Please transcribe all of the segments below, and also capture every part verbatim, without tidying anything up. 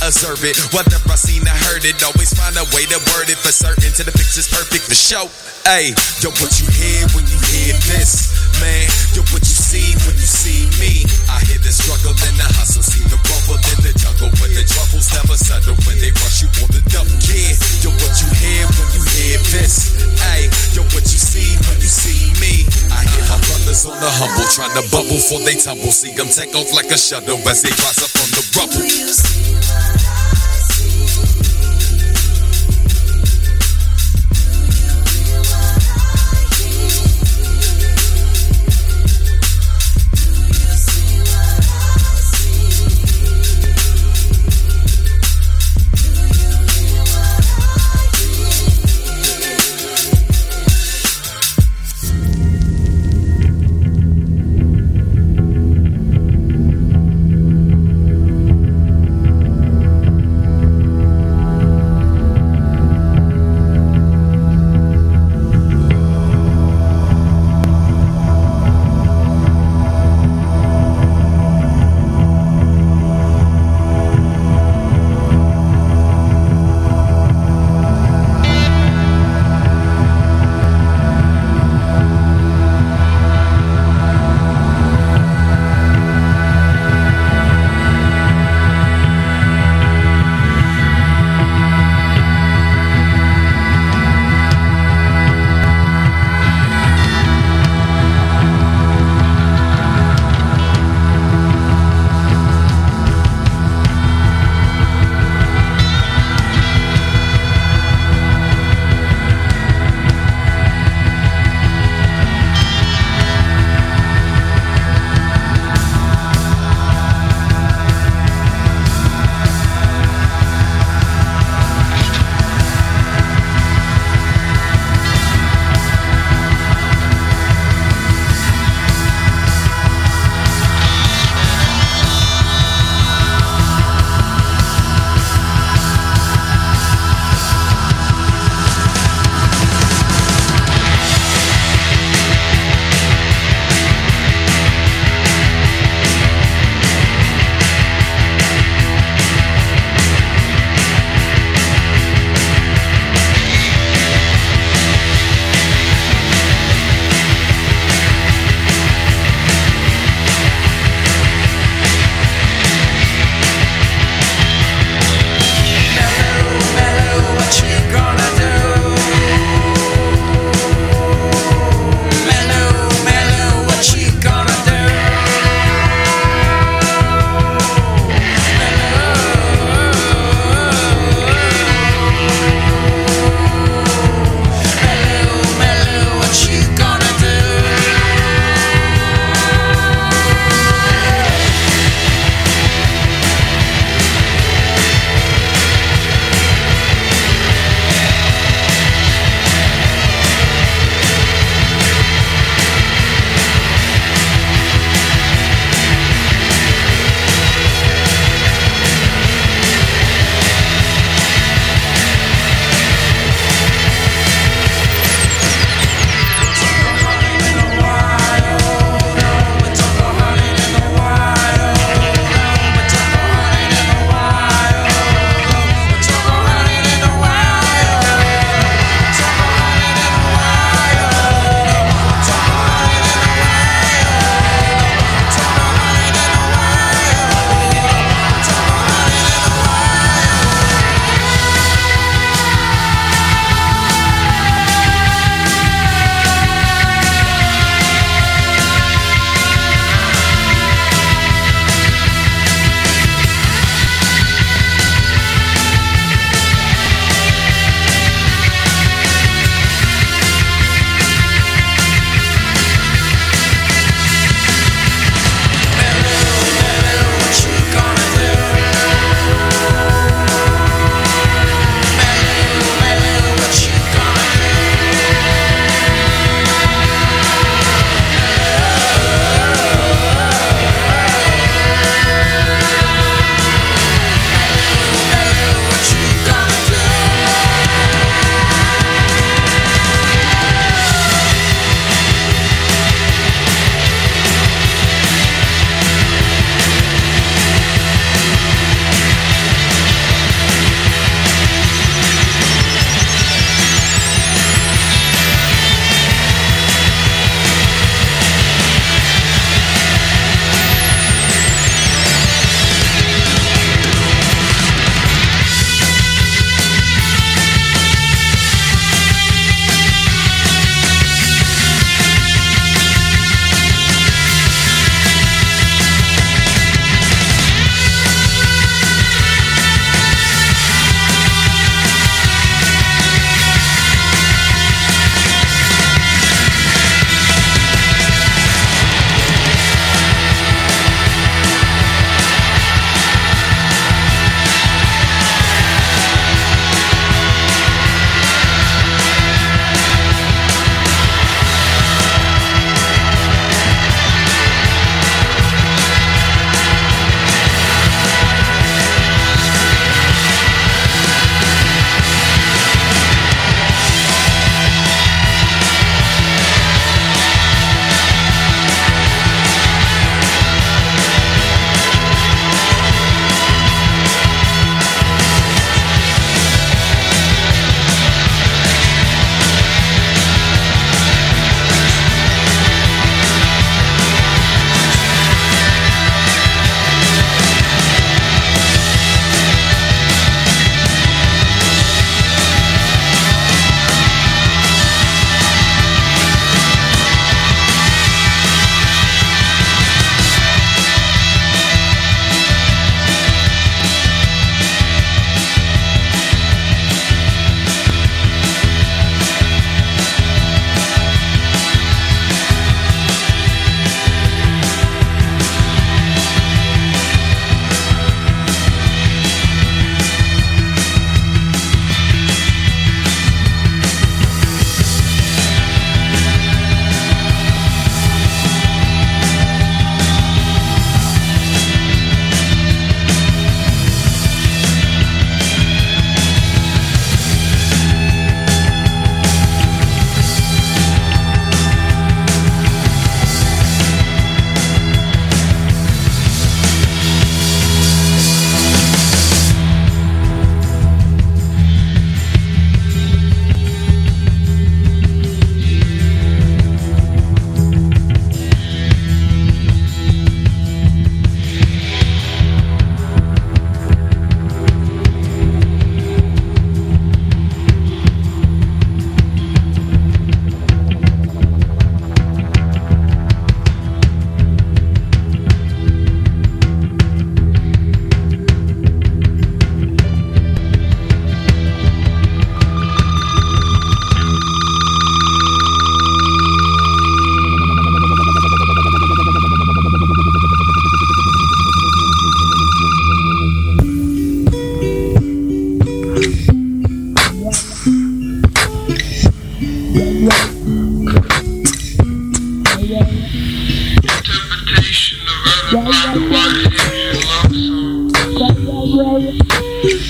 observe it. Whether I seen or heard it, always find a way to word it for certain till the picture's perfect to show. Ay, yo, what you hear when you hear this, man? Yo, what you see when you see me? I hear the struggle and the hustle, see the rumble in the jungle, but the troubles never settle when they rush you on the double. Yeah, yo, what you hear when you hear this? Ay, yo, what you see when you see me? I hear my brothers on the humble trying to bubble before they tumble. See them take off like a shuttle as they rise up from the rubble. Do you see what I see?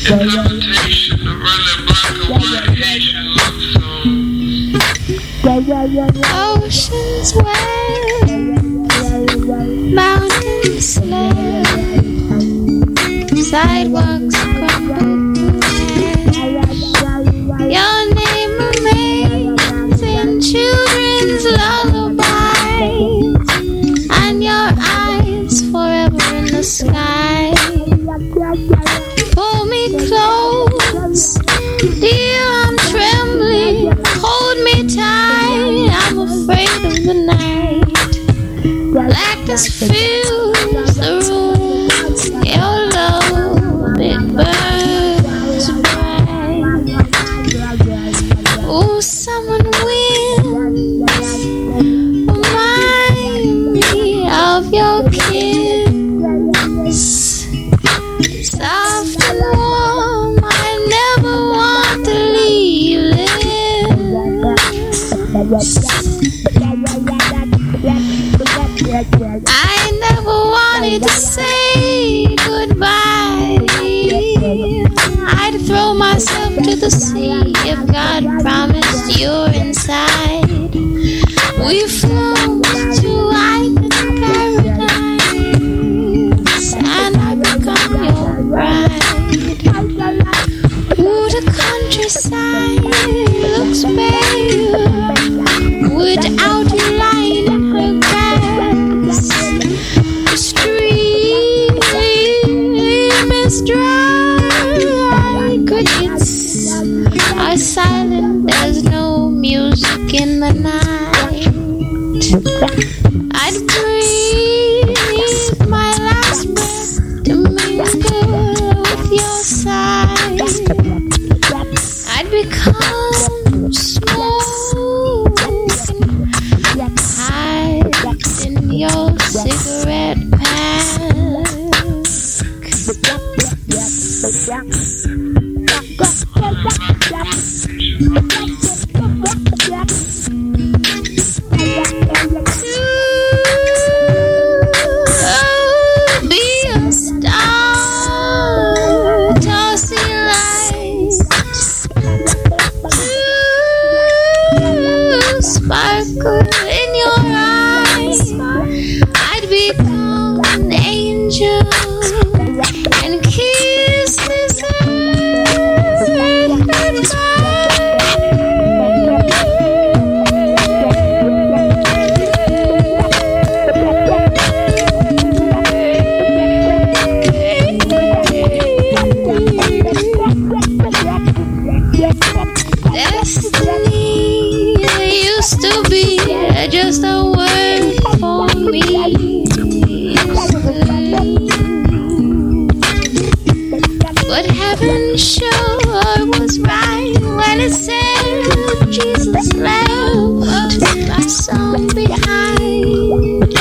temptation to run it back on my Haitian love song. Oceans wave, mountains slip, sidewalks crumble to ash. Your name remains in children's lullabies, and your eyes forever in the sky. Pull me close, dear, I'm trembling. Hold me tight, I'm afraid of the night. Blackness fills the room, your love, it burns bright. Oh, someone winds, remind me of your kiss. Soft and warm, I never want to leave this. I never wanted to say goodbye. I'd throw myself to the sea if God promised you're inside. We've flown to island paradise, and I become your bride. Ooh, the countryside looks bare without you lying in her grass. The stream is dry, crickets are silent, there's no music in the night. I'd breathe my last breath to mingle with your side. I'd become smoke, hide in your cigarette pack. Be a star, tossing light. Sparkle in your eyes. I'd become an angel and kiss this earth goodbye. Destiny used to be just a word for me. But heaven sure was right when it said Jesus left my son behind.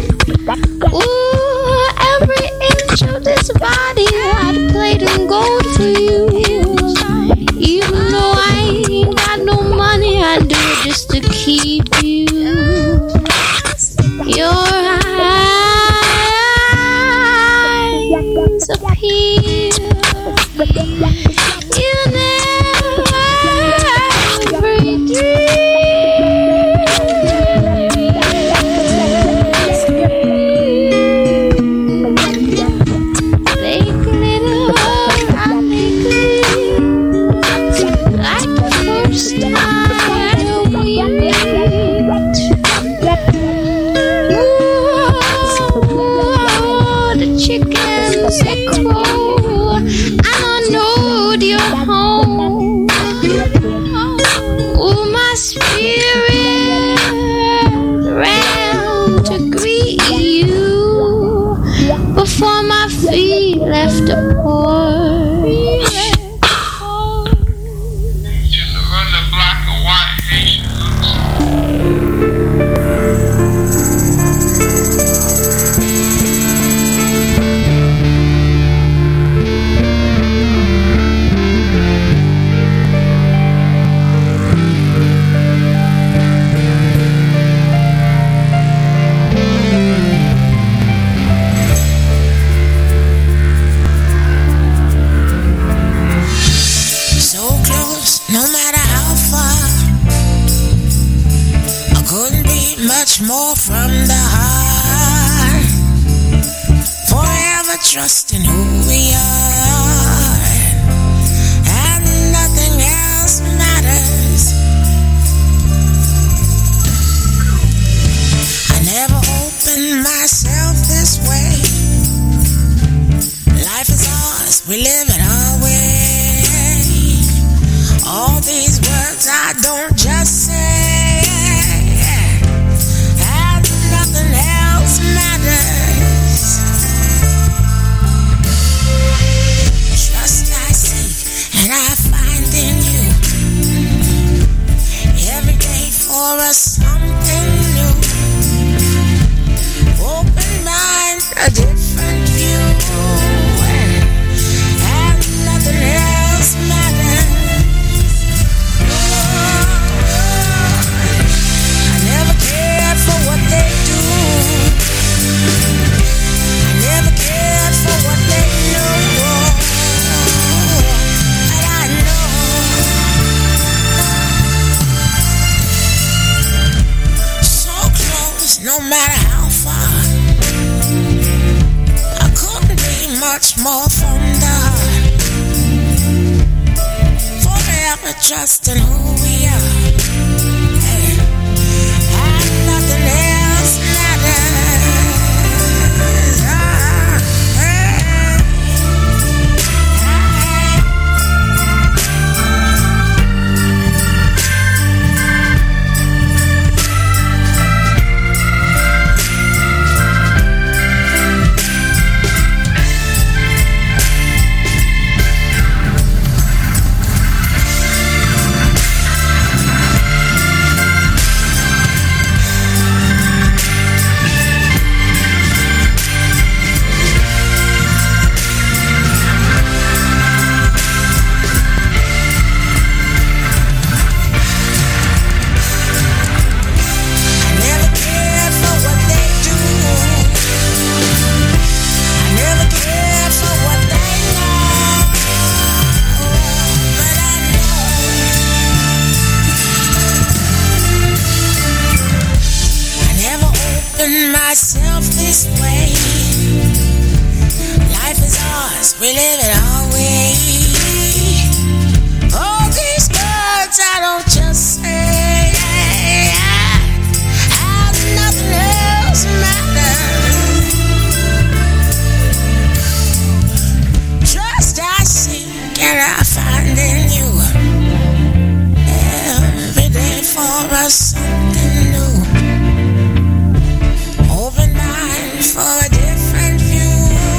Ooh, every inch of this body I'd played in gold for you. Even though I ain't got no money, I'd do it just to keep you. Your eyes appear in every dream. more from the heart. Forever trusting who we are, and nothing else matters. I never opened myself this way. Life is ours, we live it our way. All these words I don't just say, and nothing else matters. Trust I seek and I find in you. Every day for us something new. Open mind, a different view, and nothing else matters. I never cared for what they do. I never cared for what they know. But I know so close, no matter how far. I couldn't be much more from the heart. Forever trusting who we are, and nothing else matters. Ah, hey, myself this way. Life is ours, we live it our way. All these words I don't just say, and nothing else matters. Trust I seek and I find in you. Every day for us something new. For a different view,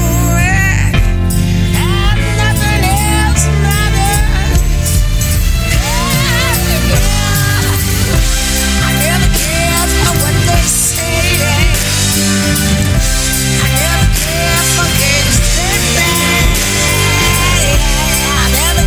and nothing else matters. Yeah, yeah. I never cared for what they say. I never cared for things they say. I never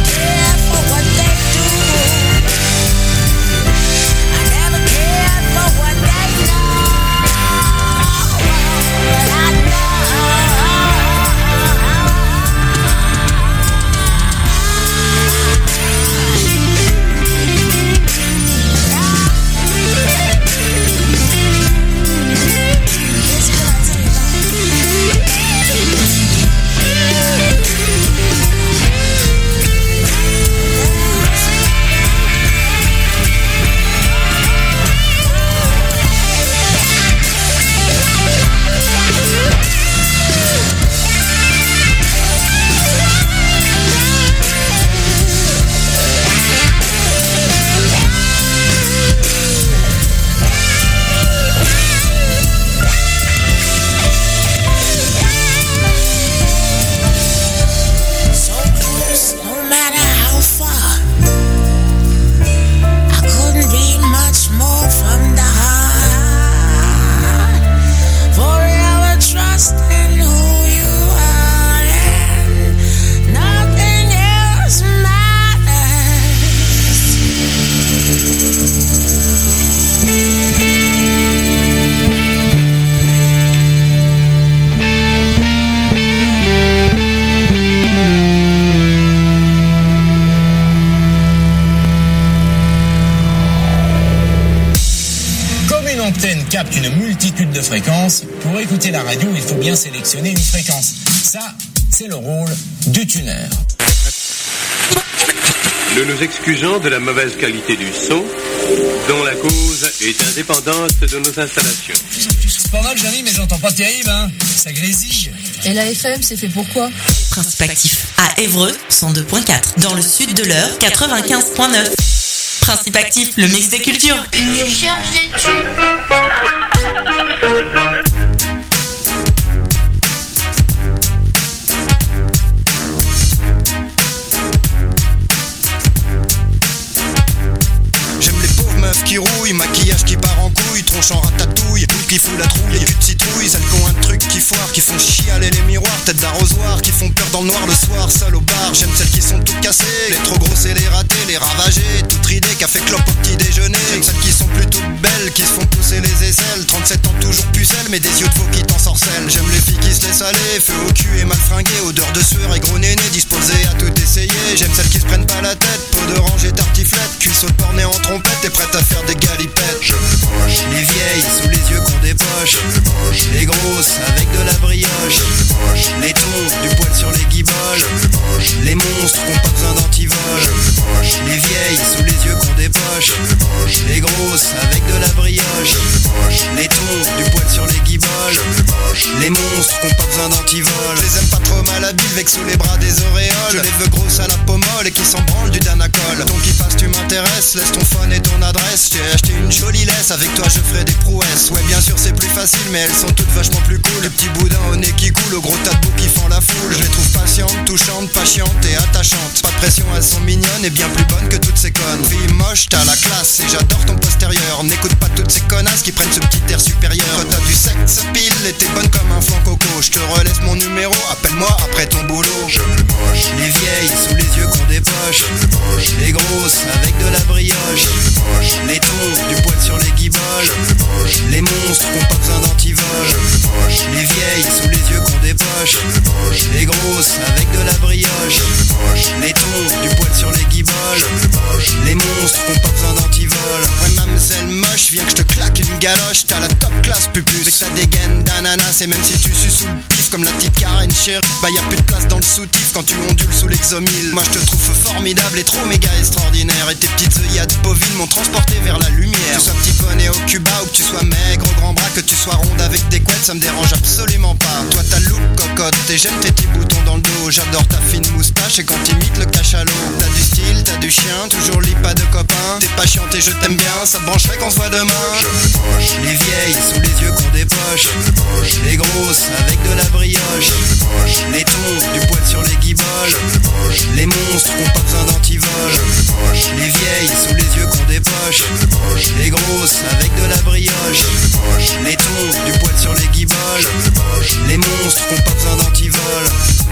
capte une multitude de fréquences. Pour écouter la radio, il faut bien sélectionner une fréquence. Ça, c'est le rôle du tuner. Nous nous excusons de la mauvaise qualité du son, dont la cause est indépendante de nos installations. C'est pas mal, Jérémy, mais j'entends pas terrible, hein. Ça grésille. Et la F M, c'est fait pour quoi? Principe actif à Évreux, cent deux virgule quatre. Dans le sud de l'Eure, quatre-vingt-quinze virgule neuf. Principe actif, le mix des cultures. Je cherche des trucs. Qui rouille, maquillage qui part en couille, tronche en ratatouille, boule qui fout la trouille, et de citrouille, celles qui ont un truc qui foire, qui font chialer les miroirs, tête d'arrosoir, qui font peur dans le noir le soir, seul au bar. J'aime celles qui sont toutes cassées, les trop grosses et les ratées, les ravagées, toutes ridées, café clope au petit déjeuner. J'aime celles qui sont plutôt belles, qui se font pousser les aisselles, trente-sept ans toujours pucelles, mais des yeux de veau qui t'ensorcellent. J'aime les filles qui se laissent aller, feu au cul et mal fringuées, odeur de sueur et gros néné, disposées à tout essayer. J'aime celles qui se prennent pas la tête, peau d'orange et tartiflette, cuisses au porné en trompette et prête à faire des galipettes. J'aime les moches, les vieilles sous les yeux qu'on dépoche. J'aime les moches, les grosses avec de la brioche. J'aime les moches, les tons, du poil sur les guiboles. J'aime les moches, les monstres qui ont pas besoin d'antivol. J'aime les moches, les vieilles sous les yeux qu'on dépoche. J'aime les moches, les grosses avec de la brioche. J'aime les moches, les tons, du poil sur les guiboles. J'aime les moches, les monstres qui ont pas besoin d'antivol. Je les aime pas trop malhabiles, avec sous les bras des auréoles. Je les veux grosses à la peau molle et qui s'en branlent du Danacol. Ton qui passe, tu m'intéresses, laisse ton phone et ton adresse. J'ai acheté une jolie laisse, avec toi je ferai des prouesses. Ouais, bien sûr c'est plus facile, mais elles sont toutes vachement plus cool. Le petit boudin au nez qui coule, au gros tas de boue qui font la foule. Je les trouve patientes, touchantes, pas chiantes et attachantes. Pas de pression, elles sont mignonnes et bien plus bonnes que toutes ces connes. Fille moche, t'as la classe et j'adore ton postérieur. N'écoute pas toutes ces connasses qui prennent ce petit air supérieur. Quand t'as du sexe pile et t'es bonne comme un flanc coco, je te relaisse mon numéro, appelle-moi après ton boulot. J'aime les moches, les vieilles sous les yeux qu'on dépoche. J'aime les moches, les grosses avec de la brioche. J'aime les moches, les tons, du poil sur les guiboles. J'aime les moches, les monstres qui ont pas besoin d'antivol. J'aime les moches, les vieilles sous les yeux qu'on dépoche. J'aime les moches, les grosses avec de la brioche. J'aime les moches, les tons, du poil sur les guiboles. J'aime les moches, les monstres qui ont pas besoin d'antivol. Ouais, mademoiselle moche, viens que je te claque une galoche. T'as la top classe pupus, avec ta dégaine d'ananas. Et même si tu sues sous le pif comme la petite Karen chérie, bah y'a plus de place dans le soutif quand tu ondules sous l'exomile. Moi je te trouve formidable et trop méga extraordinaire. Et tes petites œillades bovines m'ont transporté vers la lumière. Que tu sois petit poney au Cuba ou que tu sois maigre au grand bras, que tu sois ronde avec des couettes, ça me dérange absolument pas. Toi t'as le look cocotte et j'aime tes petits boutons dans le dos. J'adore ta fine moustache et quand t'imites le cachalot. T'as du style, t'as du chien, toujours lit pas de copain. T'es pas chiante et je t'aime bien, ça te brancherait qu'on se voit demain. J'aime les moches, les vieilles sous les yeux qu'on dépoche. J'aime les moches, les grosses avec de la brioche. J'aime les moches, les tons, du poil sur les guiboles. J'aime les moches, les monstres qui ont pas besoin d'antivol. J'aime les moches, les vieilles sous les yeux qu'on dépoche. J'aime les moches, les grosses avec de la brioche. J'aime les moches, les tons, du poil sur les guiboles. J'aime les moches, les monstres qui ont pas besoin d'antivol.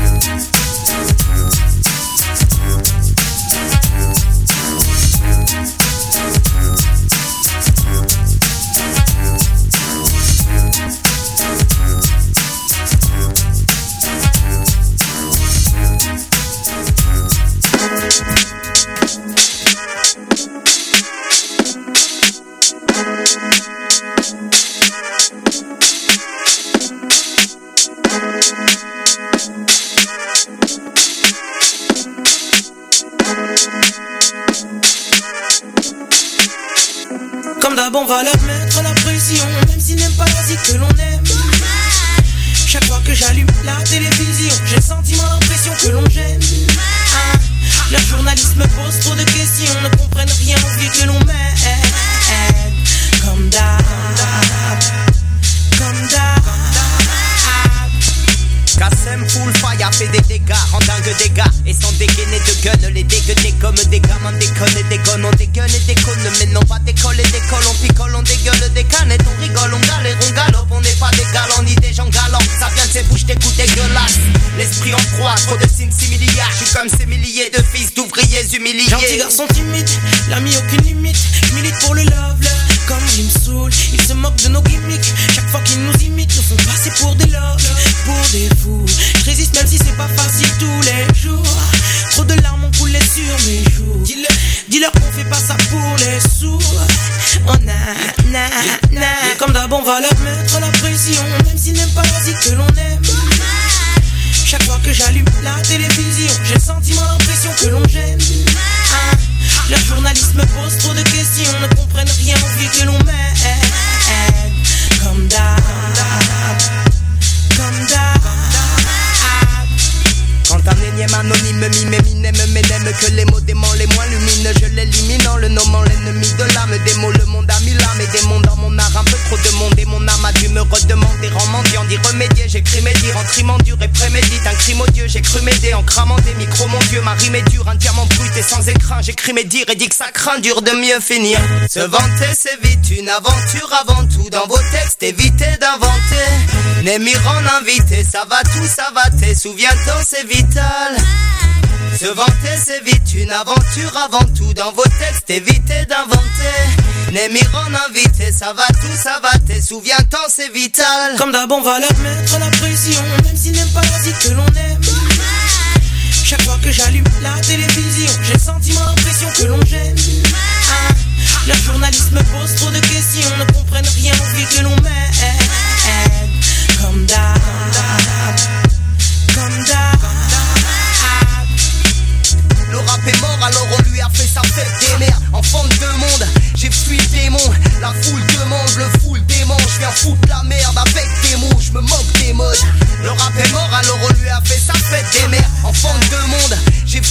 Comme d'hab on va leur mettre la pression, même s'ils n'aiment pas la musique que l'on aime. Chaque fois que j'allume la télévision, j'ai le sentiment, l'impression que l'on gêne. Ah, leur journalisme pose trop de questions, ne comprennent rien au vie que l'on mène. Comme d'hab, comme d'hab. Kassem full fire fait des dégâts, en dingue des gars. Et sans dégainer de gun, les dégueuler comme des gamins déconne et déconne. On dégueule et déconne, mais non pas décolle et décolle. On picole, on dégueule des canettes, on rigole, on galère, on galope. On n'est pas des galants ni des gens galants. Ça vient de ces bouches, des coups dégueulasses. L'esprit en froid, trop de signes similiaires. Je suis comme ces milliers de fils d'ouvriers humiliés. Gentil garçon timide, l'ami aucune limite. Je milite pour le love, leur comme il me saoule. Ils se moquent de nos gimmicks. Chaque fois qu'ils nous imitent, nous font passer pour des love, pour des fous. Je résiste même si c'est pas facile tous les jours. Trop de larmes ont coulé sur mes joues. Dis-le, Dis-leur qu'on fait pas ça pour les sous. Oh na na na. Comme d'hab on va leur mettre la pression, même s'ils n'aiment pas la musique que l'on aime. Chaque fois que j'allume la télévision, j'ai le sentiment, l'impression que l'on gêne. Ah, leurs journalistes me posent trop de questions, ne comprennent rien au vie que l'on mène. Comme d'hab, comme d'hab. Quand un énième anonyme mime m'éminem m'énème, que les mots démons les moins lumineux, je l'élimine en le nommant l'ennemi de l'âme. Des mots, le monde a mis l'âme et des mondes dans mon art. Un peu trop de monde et mon âme a dû me redemander en mendiant d'y remédier. J'écris mes dires en trimant dur et prémédite un crime odieux. J'ai cru m'aider en cramant des micros, mon Dieu. Ma rime est dure, un diamant brut et sans écrin. J'écris mes dires et dis que ça craint dur de mieux finir. Se vanter c'est vite une aventure avant tout. Dans vos textes évitez d'inventer. N'aimir en invité, ça va tout, ça va t'es. Souviens-toi c'est vital. Se vanter c'est vite une aventure avant tout. Dans vos textes évitez d'inventer. N'aimir en invité, ça va tout, ça va t'es. Souviens-toi c'est vital. Comme d'hab on va leur mettre la pression, même s'ils n'aiment pas la musique que l'on aime. Chaque fois que j'allume la télévision, j'ai le sentiment, l'impression que l'on gêne. Ah, leurs journalistes me posent trop de questions, ne comprennent rien au vie que l'on mène. Comme d'hab, comme d'hab. Le rap est mort alors on lui a fait sa fête des mères. Enfant de deux mondes, j'ai fui le démon. La foule demande, le foule démon. Je viens foutre la merde avec des mots, je me moque des modes. Le rap est mort alors on lui a fait sa fête des mères. Enfant de deux mondes, j'ai